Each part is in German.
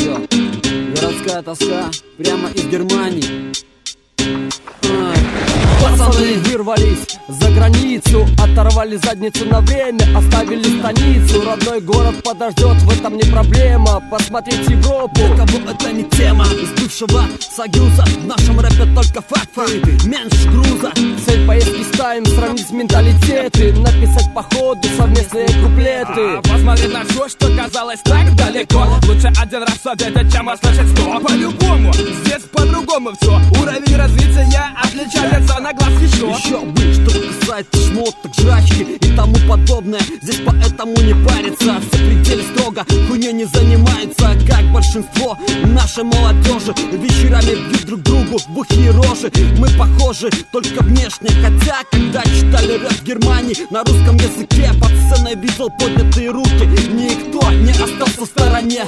Йо, городская тоска прямо из Германии. Пацаны вырвались за границу, оторвали задницу на время, оставили станицу. Родной город подождет, в этом не проблема. Посмотреть Европу, для кого это не тема. Из бывшего Союза в нашем рэпе только факты, меньше груза. Цель поездки ставим, сравнить менталитеты, написать по ходу совместные куплеты. Посмотреть на все, что казалось так далеко. Лучше один раз увидеть, чем услышать 100. По-любому, здесь по-другому все. Уровень развития отличается на глаз еще. Еще бы, что касается шмоток, жрачки и тому подобное. Здесь поэтому не парится, все пределы строго, хуйней не занимается, как большинство нашей молодежи. Вечерами бьют друг другу в бухие рожи. Мы похожи только внешне, хотя когда читали рэп в Германии на русском языке, под сценой видел поднятые руки. Никто не остался в стороне.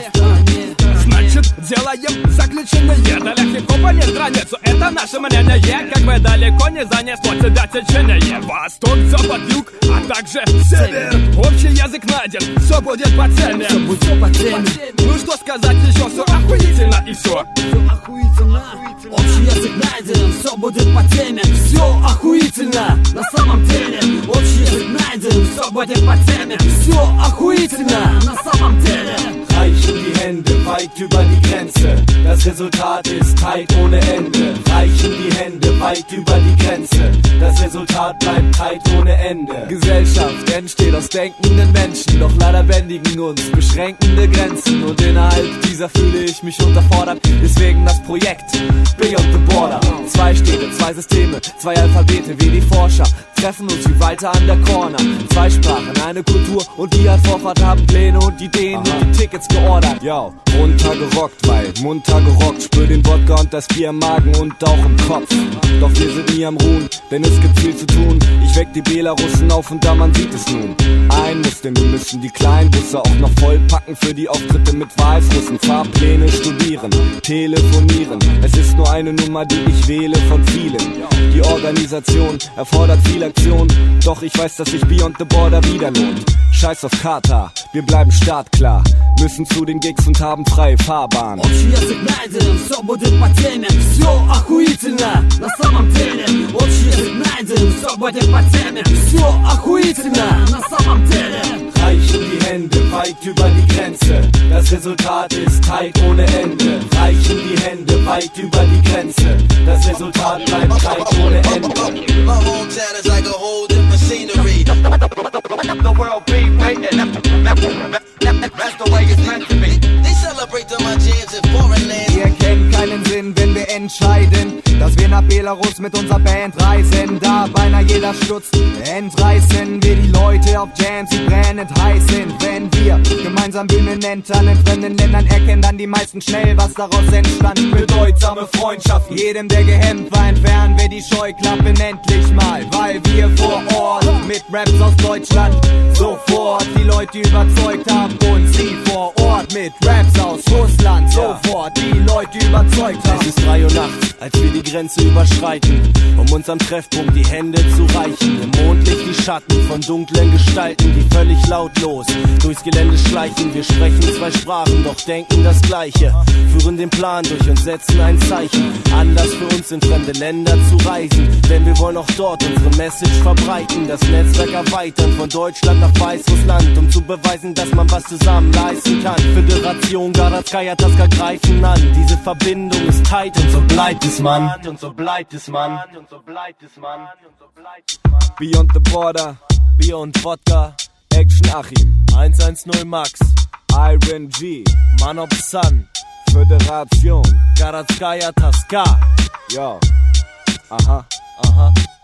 Значит, делаем заключение. Для хип-хопа нет границу, это наше мнение. Как бы далеко не занесло тебя течение. Восток, запад, юг, а также север. Общий язык найден, все будет по теме. Все будет по теме. Ну что сказать еще, все охуительно и все. Все охуительно. Общий язык найден, все будет по теме. Все охуительно, на самом деле. Общий язык найден, все будет по теме. Все охуительно, на самом деле. Reichen die Hände weit über die Grenze, das Resultat ist Zeit ohne Ende. Reichen die Hände weit über die Grenze, das Resultat bleibt Zeit ohne Ende. Gesellschaft entsteht aus denkenden Menschen, doch leider bändigen uns beschränkende Grenzen. Und innerhalb dieser fühle ich mich unterfordert, deswegen das Projekt Beyond the Border. 2 Städte, 2 Systeme, 2 Alphabete wie die Forscher treffen uns wie weiter an der Corner. 2 Sprachen, eine Kultur und die hat Vorfahrt, haben Pläne und Ideen und die Tickets geordert. Yo, runtergerockt, weil munter gerockt. Spür den Wodka und das Bier im Magen und auch im Kopf. Doch wir sind nie am Ruhen, denn es gibt viel zu tun. Ich weck die Belarussen auf und da man sieht es nun. Ein muss, denn wir müssen die kleinen Busse auch noch vollpacken für die Auftritte mit Weißrussen. Fahrpläne studieren, telefonieren. Es ist nur eine Nummer, die ich wähle von vielen. Die Organisation erfordert viel Aktion, doch ich weiß, dass sich Beyond the Border wieder lohnt. Scheiß auf Katar, wir bleiben startklar. Müssen zu den Gigs und haben freie Fahrbahn. Общий язык найден, все будет по теме. Все охуительно, на самом деле. Общий язык найден, все будет по теме. Все охуительно, на самом деле. Reichen die Hände weit über die Grenze, das Resultat ist Zeit ohne Ende. Reichen die Hände weit über die Grenze, das Resultat bleibt Zeit ohne Ende. My hometown is like a whole different scenery. The world be waiting. That's the way it's meant to be. They celebrate my jams in foreign lands. Wir erkennen keinen Sinn, wenn wir entscheiden, dass wir nach Belarus mit unserer Band reisen. Da beinahe jeder stutzt, entreißen wir die Leute auf Jams, die brennend heiß sind. Wenn wir gemeinsam Bühnen entern in fremden Ländern, erkennen dann die meisten schnell, was daraus entstand. Bedeutsame Freundschaften, jedem der gehemmt war, entfernen wir die Scheuklappen endlich mal. Weil wir vor Ort mit Raps aus Deutschland sofort die Leute überzeugt haben und sie vor Ort mit Raps aus Russland sofort die Leute überzeugt haben. Es ist 3 Uhr nachts, als wir die Grenze überschreiten, um uns am Treffpunkt die Hände zu reichen. Im Mondlicht die Schatten von dunklen Gestalten, die völlig lautlos durchs Gelände schleichen. Wir sprechen 2 Sprachen, doch denken das Gleiche, führen den Plan durch und setzen ein Zeichen. Anlass für uns in fremde Länder zu reisen, denn wir wollen auch dort unsere Message verbreiten. Das Netzwerk erweitern von Deutschland nach Weißrussland, um zu beweisen, dass man was zusammen leisten kann. Föderation Garatskaya Taska greifen an, diese Verbindung ist tight und so bleibt es, Mann. Und so bleibt es, Mann. Und so bleibt es, Mann. Und so bleibt es, Mann. Beyond the Border, Bier und Wodka, Action Achim, 110 Max, Iron G, Man of Sun, Föderation, Garatskaya Taska. yo, aha, Aha.